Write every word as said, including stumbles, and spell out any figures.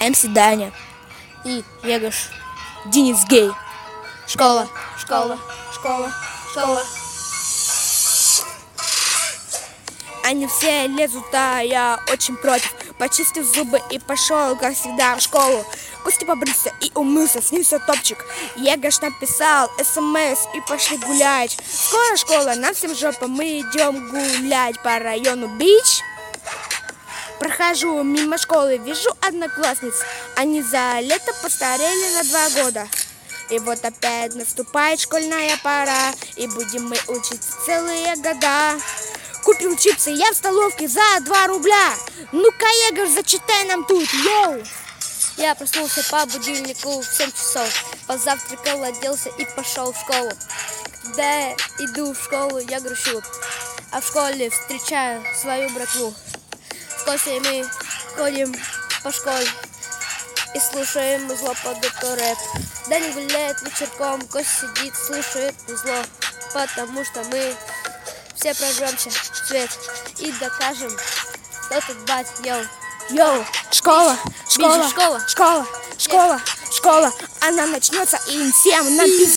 эм си Даня и Егош Денис Гей. Школа, школа, школа, школа. Они все лезут, а я очень против. Почистил зубы и пошел, как всегда, в школу. Костя побрился и умылся, с ним все топчик. Егош написал смс и пошли гулять. Скоро школа, нам всем жопа, мы идем гулять по району Бич. Прохожу мимо школы, вижу одноклассниц. Они за лето постарели на два года. И вот опять наступает школьная пора, и будем мы учиться целые года. Купил чипсы я в столовке за два рубля. Ну-ка, Егош, зачитай нам тут, йоу! Я проснулся по будильнику в семь часов, позавтракал, оделся и пошел в школу. Когда я иду в школу, я грущу, а в школе встречаю свою братву. С Костей мы ходим по школе и слушаем зло под эту рэп. Даня гуляет вечерком, Костя сидит, слушает зло, потому что мы все прожжемся в свет и докажем, кто тут бать, йоу. Йоу, школа, школа, школа, школа, школа, школа. Она начнется и всем нам пиздец.